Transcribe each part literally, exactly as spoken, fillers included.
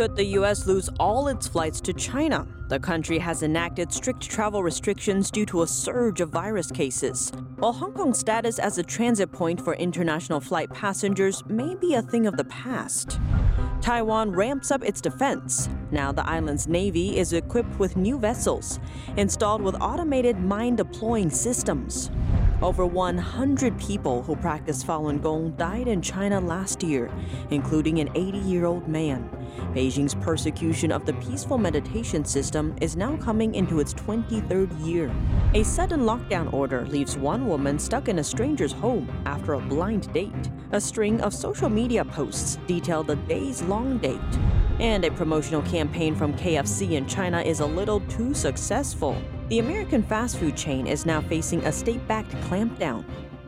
Could the U S lose all its flights to China? The country has enacted strict travel restrictions due to a surge of virus cases, while Hong Kong's status as a transit point for international flight passengers may be a thing of the past. Taiwan ramps up its defense. Now the island's navy is equipped with new vessels, installed with automated mine-deploying systems. Over one hundred people who practice Falun Gong died in China last year, including an eighty-year-old man. Beijing's persecution of the peaceful meditation system is now coming into its twenty-third year. A sudden lockdown order leaves one woman stuck in a stranger's home after a blind date. A string of social media posts detail the days-long date. And a promotional campaign from K F C in China is a little too successful. The American fast food chain is now facing a state-backed clampdown.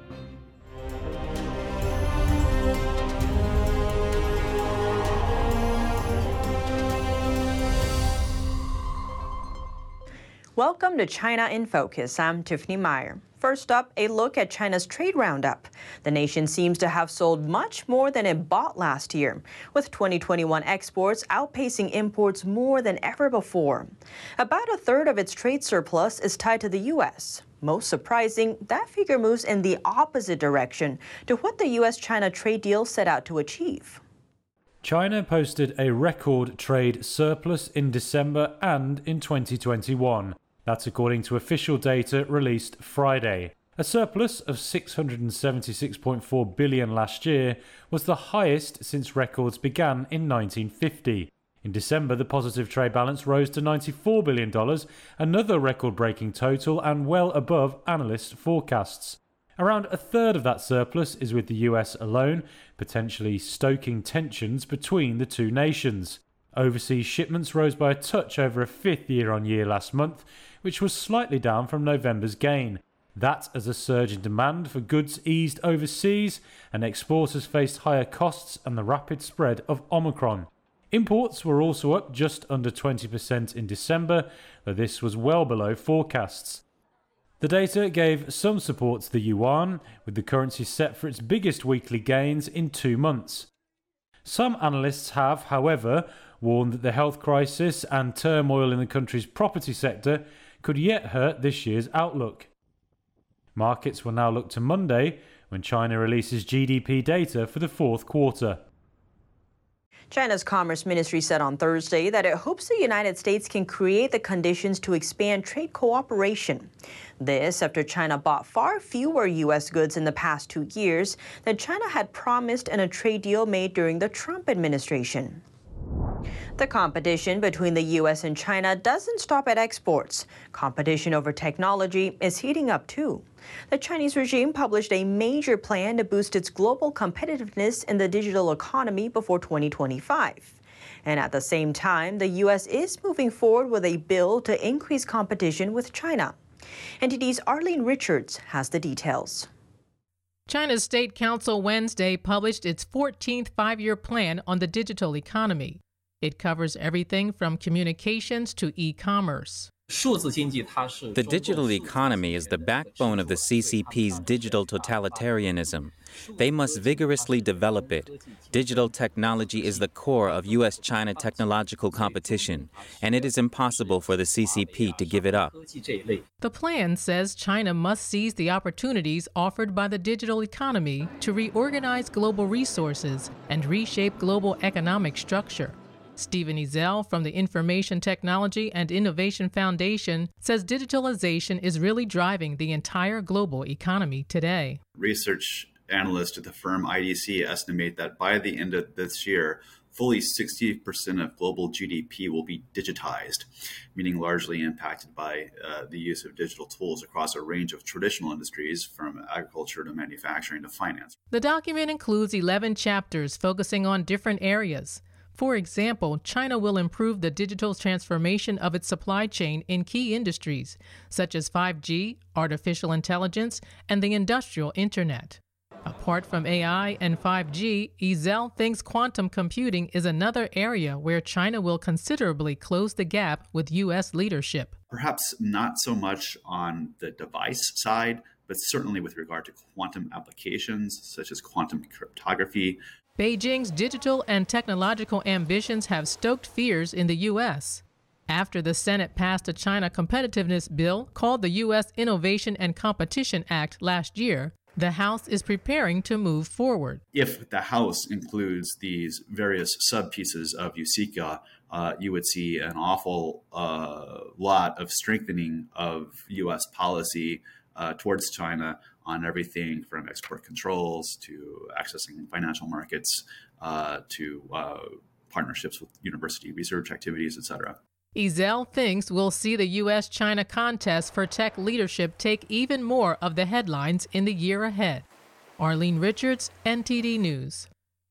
Welcome to China in Focus. I'm Tiffany Meyer. First up, a look at China's trade roundup. The nation seems to have sold much more than it bought last year, with twenty twenty-one exports outpacing imports more than ever before. About a third of its trade surplus is tied to the U S. Most surprising, that figure moves in the opposite direction to what the U S China trade deal set out to achieve. China posted a record trade surplus in December and in twenty twenty-one. That's according to official data released Friday. A surplus of six hundred seventy-six point four billion dollars last year was the highest since records began in nineteen fifty. In December, the positive trade balance rose to ninety-four billion dollars, another record-breaking total and well above analyst forecasts. Around a third of that surplus is with the U S alone, potentially stoking tensions between the two nations. Overseas shipments rose by a touch over a fifth year-on-year last month, which was slightly down from November's gain. That as a surge in demand for goods eased overseas and exporters faced higher costs and the rapid spread of Omicron. Imports were also up just under twenty percent in December, though this was well below forecasts. The data gave some support to the yuan, with the currency set for its biggest weekly gains in two months. Some analysts have, however, warned that the health crisis and turmoil in the country's property sector could yet hurt this year's outlook. Markets will now look to Monday, when China releases G D P data for the fourth quarter. China's Commerce Ministry said on Thursday that it hopes the United States can create the conditions to expand trade cooperation. This after China bought far fewer U S goods in the past two years than China had promised in a trade deal made during the Trump administration. The competition between the U S and China doesn't stop at exports. Competition over technology is heating up too. The Chinese regime published a major plan to boost its global competitiveness in the digital economy before twenty twenty-five. And at the same time, the U S is moving forward with a bill to increase competition with China. N T D's Arlene Richards has the details. China's State Council Wednesday published its fourteenth five-year plan on the digital economy. It covers everything from communications to e-commerce. The digital economy is the backbone of the C C P's digital totalitarianism. They must vigorously develop it. Digital technology is the core of U S China technological competition, and it is impossible for the C C P to give it up. The plan says China must seize the opportunities offered by the digital economy to reorganize global resources and reshape global economic structure. Stephen Ezell from the Information Technology and Innovation Foundation says digitalization is really driving the entire global economy today. Research analysts at the firm I D C estimate that by the end of this year, fully sixty percent of global G D P will be digitized, meaning largely impacted by uh, the use of digital tools across a range of traditional industries, from agriculture to manufacturing to finance. The document includes eleven chapters focusing on different areas. For example, China will improve the digital transformation of its supply chain in key industries, such as five G, artificial intelligence, and the industrial internet. Apart from A I and five G, Ezell thinks quantum computing is another area where China will considerably close the gap with U S leadership. Perhaps not so much on the device side, but certainly with regard to quantum applications such as quantum cryptography, Beijing's digital and technological ambitions have stoked fears in the U S after the Senate passed a China competitiveness bill called the U S Innovation and Competition Act last year. The House is preparing to move forward. If the House includes these various sub-pieces of USICA, uh, you would see an awful uh, lot of strengthening of U S policy uh, towards China on everything from export controls to accessing financial markets uh, to uh, partnerships with university research activities, et cetera. Ezel thinks we'll see the U S China contest for tech leadership take even more of the headlines in the year ahead. Arlene Richards, N T D News.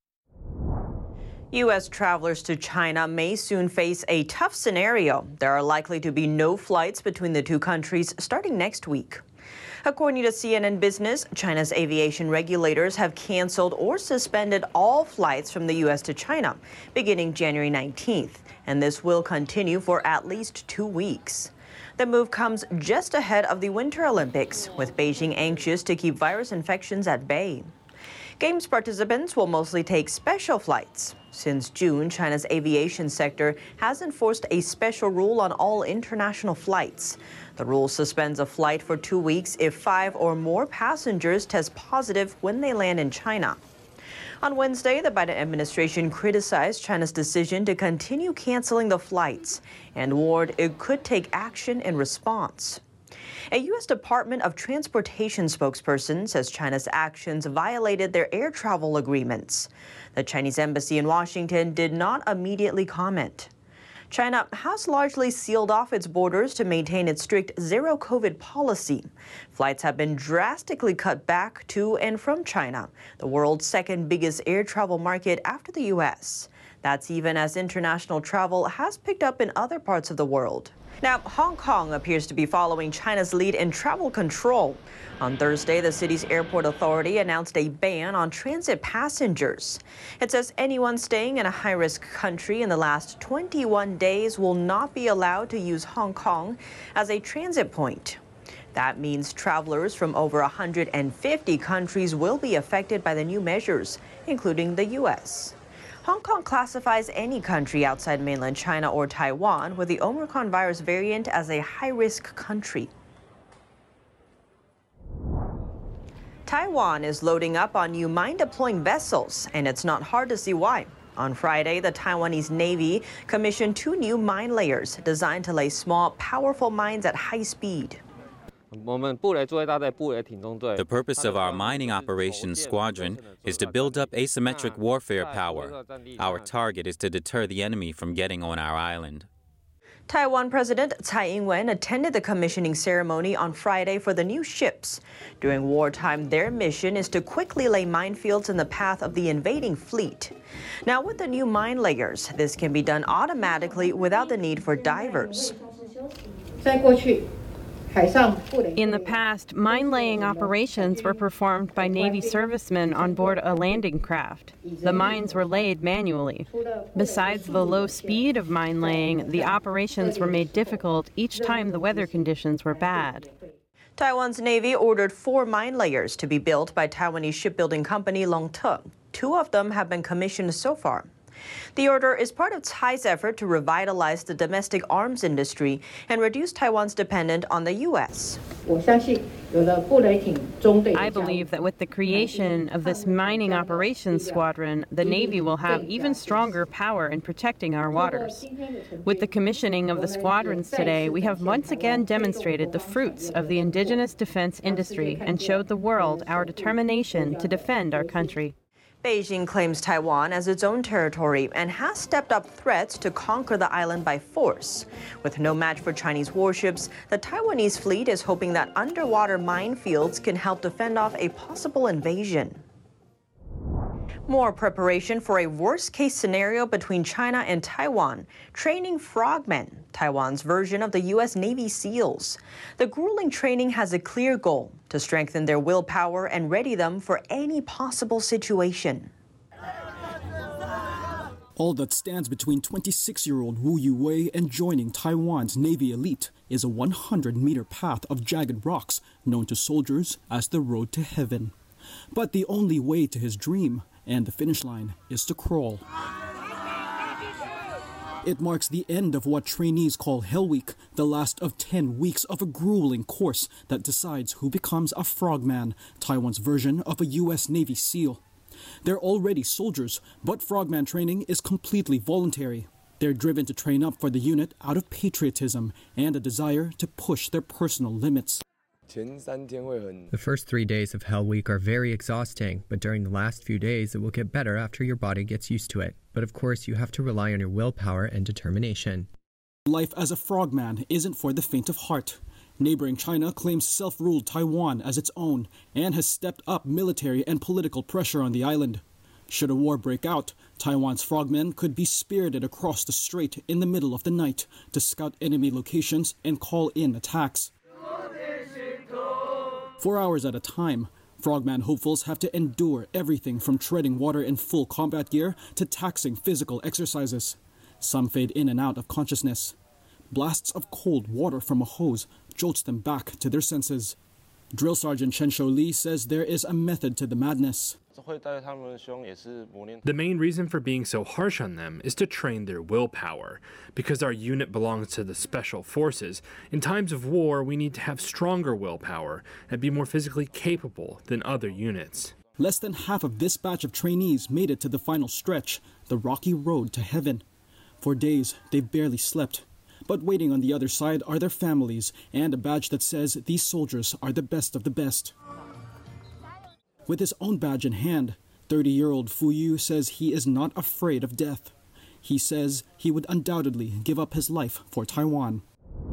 U S travelers to China may soon face a tough scenario. There are likely to be no flights between the two countries starting next week. According to C N N Business, China's aviation regulators have canceled or suspended all flights from the U S to China beginning January nineteenth, and this will continue for at least two weeks. The move comes just ahead of the Winter Olympics, with Beijing anxious to keep virus infections at bay. Games participants will mostly take special flights. Since June, China's aviation sector has enforced a special rule on all international flights. The rule suspends a flight for two weeks if five or more passengers test positive when they land in China. On Wednesday, the Biden administration criticized China's decision to continue canceling the flights and warned it could take action in response. A U S Department of Transportation spokesperson says China's actions violated their air travel agreements. The Chinese embassy in Washington did not immediately comment. China has largely sealed off its borders to maintain its strict zero COVID policy. Flights have been drastically cut back to and from China, the world's second biggest air travel market after the U S. That's even as international travel has picked up in other parts of the world. Now, Hong Kong appears to be following China's lead in travel control. On Thursday, the city's airport authority announced a ban on transit passengers. It says anyone staying in a high-risk country in the last twenty-one days will not be allowed to use Hong Kong as a transit point. That means travelers from over one hundred fifty countries will be affected by the new measures, including the U S. Hong Kong classifies any country outside mainland China or Taiwan with the Omicron virus variant as a high-risk country. Taiwan is loading up on new mine-deploying vessels, and it's not hard to see why. On Friday, the Taiwanese Navy commissioned two new mine layers designed to lay small, powerful mines at high speed. The purpose of our mining operations squadron is to build up asymmetric warfare power. Our target is to deter the enemy from getting on our island. Taiwan President Tsai Ing-wen attended the commissioning ceremony on Friday for the new ships. During wartime, their mission is to quickly lay minefields in the path of the invading fleet. Now, with the new mine layers, this can be done automatically without the need for divers. In the past, mine-laying operations were performed by Navy servicemen on board a landing craft. The mines were laid manually. Besides the low speed of mine-laying, the operations were made difficult each time the weather conditions were bad. Taiwan's Navy ordered four mine layers to be built by Taiwanese shipbuilding company Longte. Two of them have been commissioned so far. The order is part of Tsai's effort to revitalize the domestic arms industry and reduce Taiwan's dependence on the U S. I believe that with the creation of this mining operations squadron, the Navy will have even stronger power in protecting our waters. With the commissioning of the squadrons today, we have once again demonstrated the fruits of the indigenous defense industry and showed the world our determination to defend our country. Beijing claims Taiwan as its own territory and has stepped up threats to conquer the island by force. With no match for Chinese warships, the Taiwanese fleet is hoping that underwater minefields can help defend off a possible invasion. More preparation for a worst-case scenario between China and Taiwan, training frogmen, Taiwan's version of the U S Navy SEALs. The grueling training has a clear goal: to strengthen their willpower and ready them for any possible situation. All that stands between twenty-six-year-old Wu Yuwei and joining Taiwan's Navy elite is a one hundred meter path of jagged rocks known to soldiers as the road to heaven. But the only way to his dream and the finish line is to crawl. It marks the end of what trainees call Hell Week, the last of ten weeks of a grueling course that decides who becomes a frogman, Taiwan's version of a U S Navy SEAL. They're already soldiers, but frogman training is completely voluntary. They're driven to train up for the unit out of patriotism and a desire to push their personal limits. The first three days of Hell Week are very exhausting, but during the last few days it will get better after your body gets used to it. But of course, you have to rely on your willpower and determination. Life as a frogman isn't for the faint of heart. Neighboring China claims self-ruled Taiwan as its own and has stepped up military and political pressure on the island. Should a war break out, Taiwan's frogmen could be spirited across the strait in the middle of the night to scout enemy locations and call in attacks. For hours at a time, frogman hopefuls have to endure everything from treading water in full combat gear to taxing physical exercises. Some fade in and out of consciousness. Blasts of cold water from a hose jolts them back to their senses. Drill Sergeant Chen Shou Li says there is a method to the madness. The main reason for being so harsh on them is to train their willpower. Because our unit belongs to the Special Forces, in times of war we need to have stronger willpower and be more physically capable than other units. Less than half of this batch of trainees made it to the final stretch, the rocky road to heaven. For days, they've barely slept. But waiting on the other side are their families and a badge that says these soldiers are the best of the best. With his own badge in hand, thirty-year-old Fu Yu says he is not afraid of death. He says he would undoubtedly give up his life for Taiwan.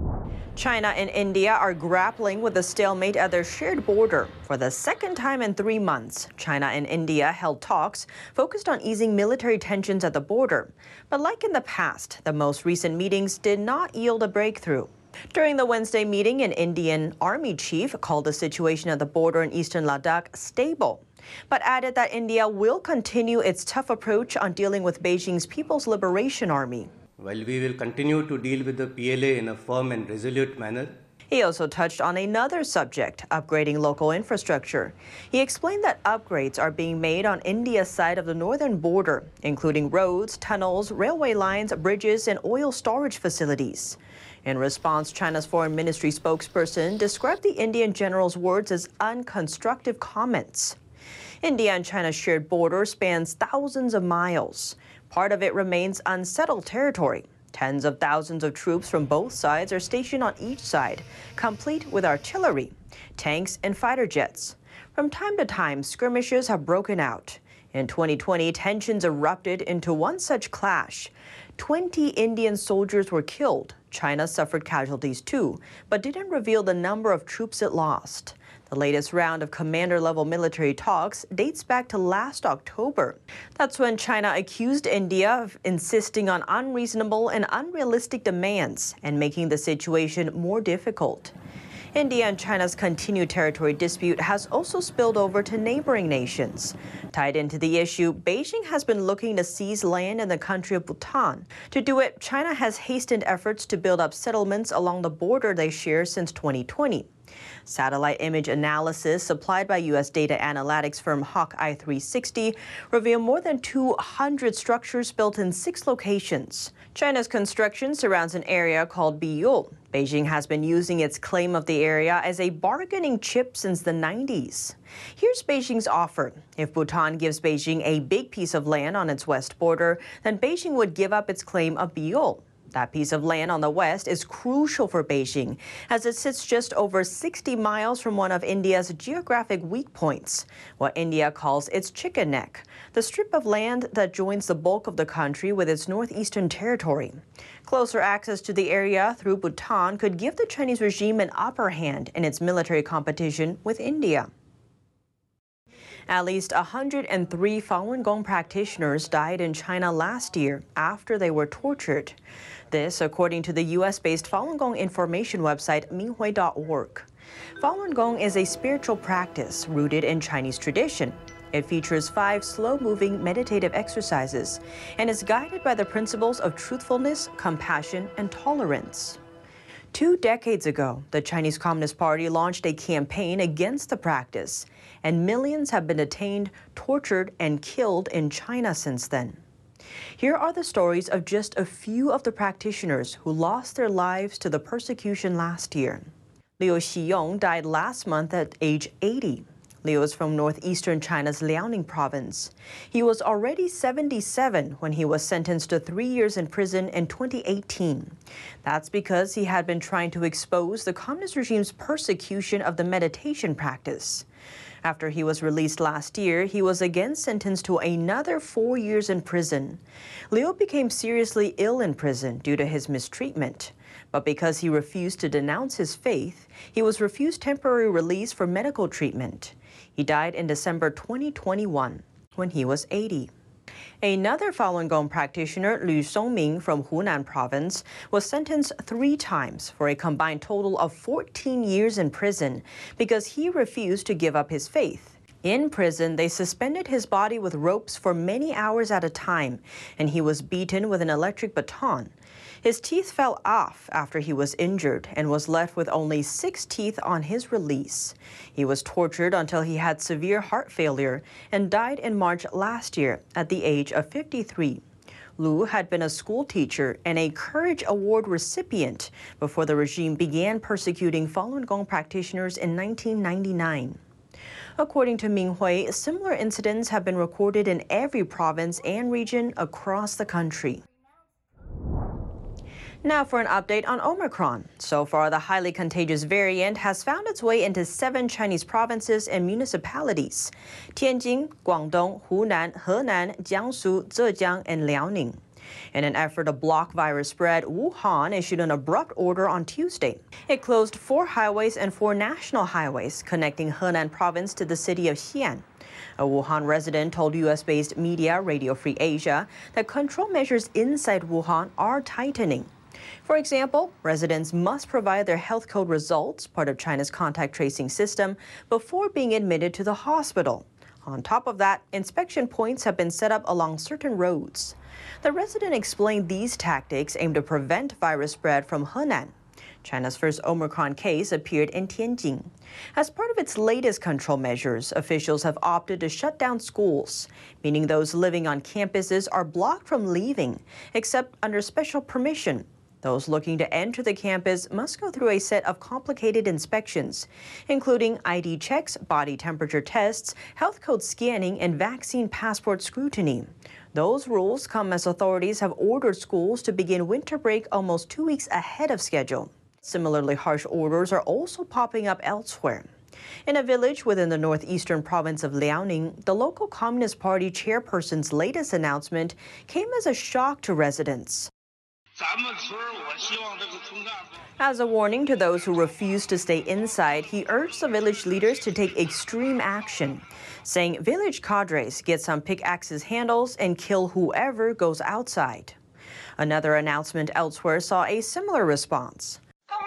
China and India are grappling with a stalemate at their shared border. For the second time in three months, China and India held talks focused on easing military tensions at the border. But like in the past, the most recent meetings did not yield a breakthrough. During the Wednesday meeting, an Indian army chief called the situation at the border in eastern Ladakh stable, but added that India will continue its tough approach on dealing with Beijing's People's Liberation Army. While we will continue to deal with the P L A in a firm and resolute manner. He also touched on another subject, upgrading local infrastructure. He explained that upgrades are being made on India's side of the northern border, including roads, tunnels, railway lines, bridges, and oil storage facilities. In response, China's foreign ministry spokesperson described the Indian general's words as unconstructive comments. India and China's shared border spans thousands of miles. Part of it remains unsettled territory. Tens of thousands of troops from both sides are stationed on each side, complete with artillery, tanks, and fighter jets. From time to time, skirmishes have broken out. In twenty twenty, tensions erupted into one such clash. twenty Indian soldiers were killed. China suffered casualties too, but didn't reveal the number of troops it lost. The latest round of commander-level military talks dates back to last October. That's when China accused India of insisting on unreasonable and unrealistic demands and making the situation more difficult. India and China's continued territory dispute has also spilled over to neighboring nations. Tied into the issue, Beijing has been looking to seize land in the country of Bhutan. To do it, China has hastened efforts to build up settlements along the border they share since twenty twenty. Satellite image analysis supplied by U S data analytics firm Hawkeye three sixty revealed more than two hundred structures built in six locations. China's construction surrounds an area called Biyul. Beijing has been using its claim of the area as a bargaining chip since the nineties. Here's Beijing's offer. If Bhutan gives Beijing a big piece of land on its west border, then Beijing would give up its claim of Biyul. That piece of land on the west is crucial for Beijing, as it sits just over sixty miles from one of India's geographic weak points, what India calls its chicken neck, the strip of land that joins the bulk of the country with its northeastern territory. Closer access to the area through Bhutan could give the Chinese regime an upper hand in its military competition with India. At least one hundred three Falun Gong practitioners died in China last year after they were tortured. This, according to the U S-based Falun Gong information website Minghui dot org. Falun Gong is a spiritual practice rooted in Chinese tradition. It features five slow-moving meditative exercises and is guided by the principles of truthfulness, compassion, and tolerance. Two decades ago, the Chinese Communist Party launched a campaign against the practice, and millions have been detained, tortured, and killed in China since then. Here are the stories of just a few of the practitioners who lost their lives to the persecution last year. Liu Xiyong died last month at age eighty. Liu is from northeastern China's Liaoning province. He was already seventy-seven when he was sentenced to three years in prison in twenty eighteen. That's because he had been trying to expose the communist regime's persecution of the meditation practice. After he was released last year, he was again sentenced to another four years in prison. Liu became seriously ill in prison due to his mistreatment. But because he refused to denounce his faith, he was refused temporary release for medical treatment. He died in December twenty twenty-one when he was eighty. Another Falun Gong practitioner, Lu Songming from Hunan province, was sentenced three times for a combined total of fourteen years in prison because he refused to give up his faith. In prison, they suspended his body with ropes for many hours at a time, and he was beaten with an electric baton. His teeth fell off after he was injured and was left with only six teeth on his release. He was tortured until he had severe heart failure and died in March last year at the age of fifty-three. Lu had been a school teacher and a Courage Award recipient before the regime began persecuting Falun Gong practitioners in nineteen ninety-nine. According to Minghui, similar incidents have been recorded in every province and region across the country. Now for an update on Omicron. So far, the highly contagious variant has found its way into seven Chinese provinces and municipalities: Tianjin, Guangdong, Hunan, Henan, Jiangsu, Zhejiang, and Liaoning. In an effort to block virus spread, Wuhan issued an abrupt order on Tuesday. It closed four highways and four national highways connecting Henan province to the city of Xi'an. A Wuhan resident told U S-based media Radio Free Asia that control measures inside Wuhan are tightening. For example, residents must provide their health code results, part of China's contact tracing system, before being admitted to the hospital. On top of that, inspection points have been set up along certain roads. The resident explained these tactics aim to prevent virus spread from Henan. China's first Omicron case appeared in Tianjin. As part of its latest control measures, officials have opted to shut down schools, meaning those living on campuses are blocked from leaving, except under special permission. Those looking to enter the campus must go through a set of complicated inspections, including I D checks, body temperature tests, health code scanning, and vaccine passport scrutiny. Those rules come as authorities have ordered schools to begin winter break almost two weeks ahead of schedule. Similarly harsh orders are also popping up elsewhere. In a village within the northeastern province of Liaoning, the local Communist Party chairperson's latest announcement came as a shock to residents. As a warning to those who refuse to stay inside, he urged the village leaders to take extreme action, saying village cadres get some pickaxes handles and kill whoever goes outside. Another announcement elsewhere saw a similar response.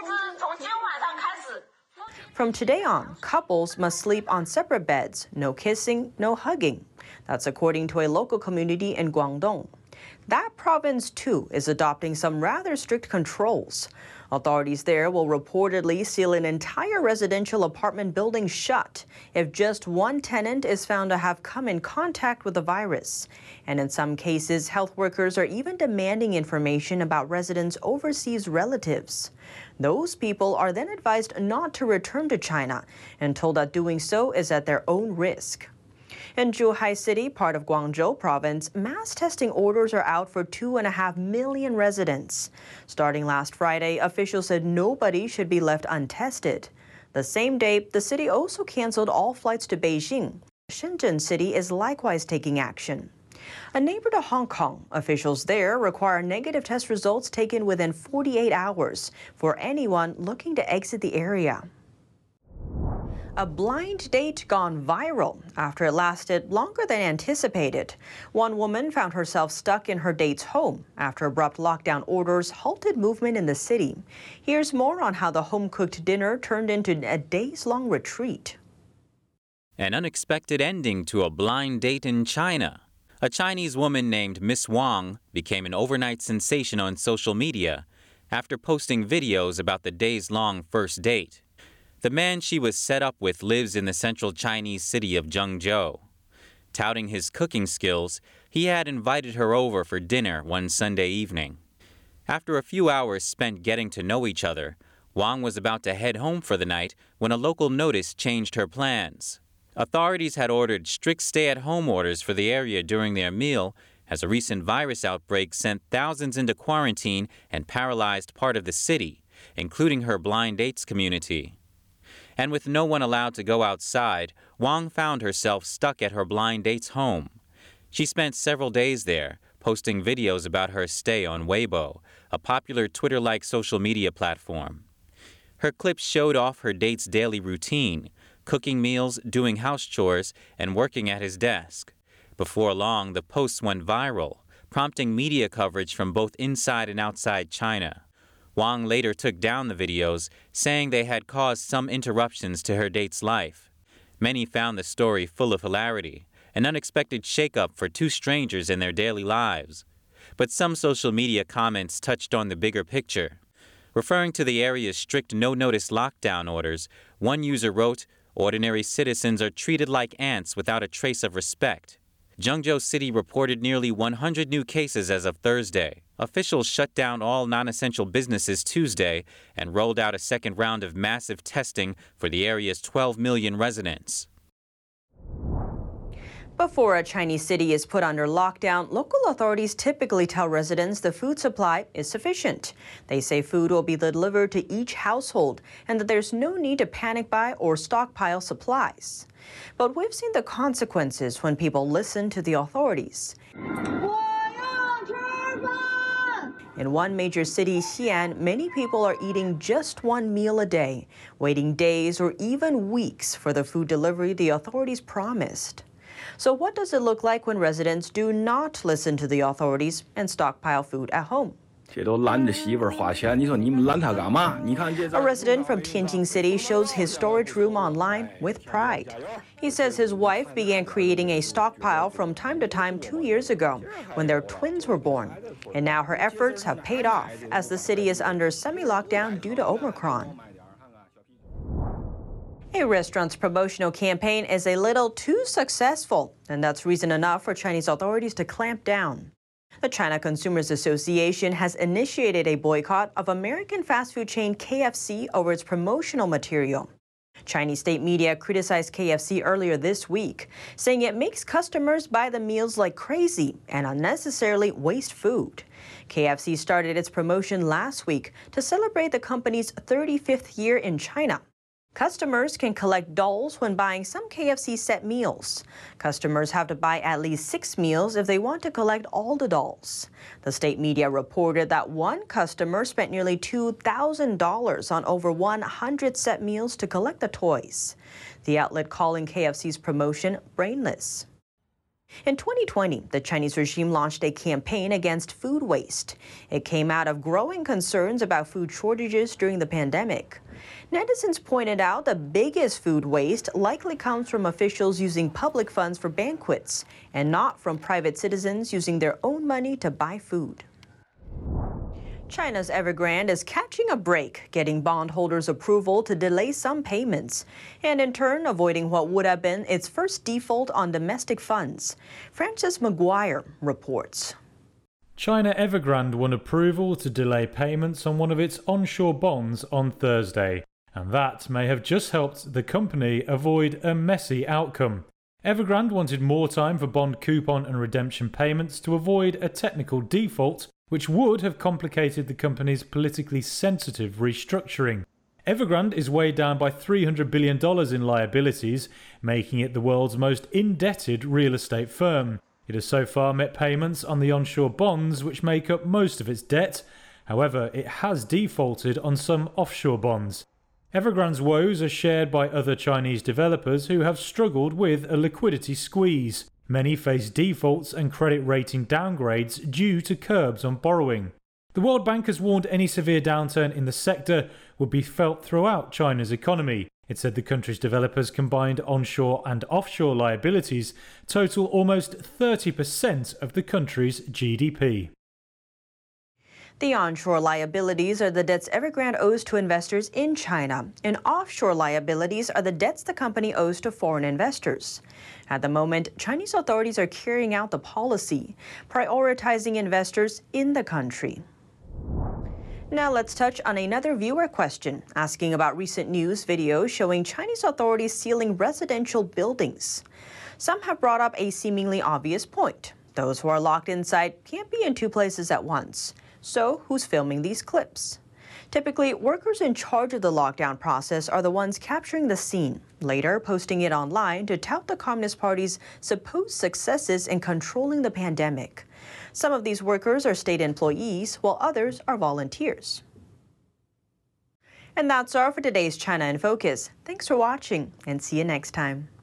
From today on, couples must sleep on separate beds, no kissing, no hugging. That's according to a local community in Guangdong. That province, too, is adopting some rather strict controls. Authorities there will reportedly seal an entire residential apartment building shut if just one tenant is found to have come in contact with the virus. And in some cases, health workers are even demanding information about residents' overseas relatives. Those people are then advised not to return to China and told that doing so is at their own risk. In Zhuhai City, part of Guangzhou province, mass testing orders are out for two and a half million residents. Starting last Friday, officials said nobody should be left untested. The same day, the city also canceled all flights to Beijing. Shenzhen City is likewise taking action. A neighbor to Hong Kong, officials there require negative test results taken within forty-eight hours for anyone looking to exit the area. A blind date gone viral after it lasted longer than anticipated. One woman found herself stuck in her date's home after abrupt lockdown orders halted movement in the city. Here's more on how the home-cooked dinner turned into a days-long retreat. An unexpected ending to a blind date in China. A Chinese woman named Miss Wang became an overnight sensation on social media after posting videos about the days-long first date. The man she was set up with lives in the central Chinese city of Zhengzhou. Touting his cooking skills, he had invited her over for dinner one Sunday evening. After a few hours spent getting to know each other, Wang was about to head home for the night when a local notice changed her plans. Authorities had ordered strict stay-at-home orders for the area during their meal, as a recent virus outbreak sent thousands into quarantine and paralyzed part of the city, including her blind dates community. And with no one allowed to go outside, Wang found herself stuck at her blind date's home. She spent several days there, posting videos about her stay on Weibo, a popular Twitter-like social media platform. Her clips showed off her date's daily routine, cooking meals, doing house chores, and working at his desk. Before long, the posts went viral, prompting media coverage from both inside and outside China. Wang later took down the videos, saying they had caused some interruptions to her date's life. Many found the story full of hilarity, an unexpected shakeup for two strangers in their daily lives. But some social media comments touched on the bigger picture. Referring to the area's strict no-notice lockdown orders, one user wrote, "Ordinary citizens are treated like ants without a trace of respect." Zhengzhou City reported nearly one hundred new cases as of Thursday. Officials shut down all non-essential businesses Tuesday and rolled out a second round of massive testing for the area's twelve million residents. Before a Chinese city is put under lockdown, local authorities typically tell residents the food supply is sufficient. They say food will be delivered to each household and that there's no need to panic buy or stockpile supplies. But we've seen the consequences when people listen to the authorities. In one major city, Xi'an, many people are eating just one meal a day, waiting days or even weeks for the food delivery the authorities promised. So what does it look like when residents do not listen to the authorities and stockpile food at home? A resident from Tianjin City shows his storage room online with pride. He says his wife began creating a stockpile from time to time two years ago when their twins were born. And now her efforts have paid off as the city is under semi-lockdown due to Omicron. A restaurant's promotional campaign is a little too successful, and that's reason enough for Chinese authorities to clamp down. The China Consumers Association has initiated a boycott of American fast food chain K F C over its promotional material. Chinese state media criticized K F C earlier this week, saying it makes customers buy the meals like crazy and unnecessarily waste food. K F C started its promotion last week to celebrate the company's thirty-fifth year in China. Customers can collect dolls when buying some K F C set meals. Customers have to buy at least six meals if they want to collect all the dolls. The state media reported that one customer spent nearly two thousand dollars on over one hundred set meals to collect the toys. The outlet calling K F C's promotion brainless. In twenty twenty, the Chinese regime launched a campaign against food waste. It came out of growing concerns about food shortages during the pandemic. Netizens pointed out the biggest food waste likely comes from officials using public funds for banquets and not from private citizens using their own money to buy food. China's Evergrande is catching a break, getting bondholders' approval to delay some payments, and in turn avoiding what would have been its first default on domestic funds. Francis McGuire reports. China Evergrande won approval to delay payments on one of its onshore bonds on Thursday, and that may have just helped the company avoid a messy outcome. Evergrande wanted more time for bond coupon and redemption payments to avoid a technical default, which would have complicated the company's politically sensitive restructuring. Evergrande is weighed down by three hundred billion dollars in liabilities, making it the world's most indebted real estate firm. It has so far met payments on the onshore bonds, which make up most of its debt. However, it has defaulted on some offshore bonds. Evergrande's woes are shared by other Chinese developers who have struggled with a liquidity squeeze. Many face defaults and credit rating downgrades due to curbs on borrowing. The World Bank has warned any severe downturn in the sector would be felt throughout China's economy. It said the country's developers' combined onshore and offshore liabilities total almost thirty percent of the country's G D P. The onshore liabilities are the debts Evergrande owes to investors in China, and offshore liabilities are the debts the company owes to foreign investors. At the moment, Chinese authorities are carrying out the policy, prioritizing investors in the country. Now let's touch on another viewer question, asking about recent news videos showing Chinese authorities sealing residential buildings. Some have brought up a seemingly obvious point. Those who are locked inside can't be in two places at once. So, who's filming these clips? Typically, workers in charge of the lockdown process are the ones capturing the scene, later posting it online to tout the Communist Party's supposed successes in controlling the pandemic. Some of these workers are state employees, while others are volunteers. And that's all for today's China in Focus. Thanks for watching, and see you next time.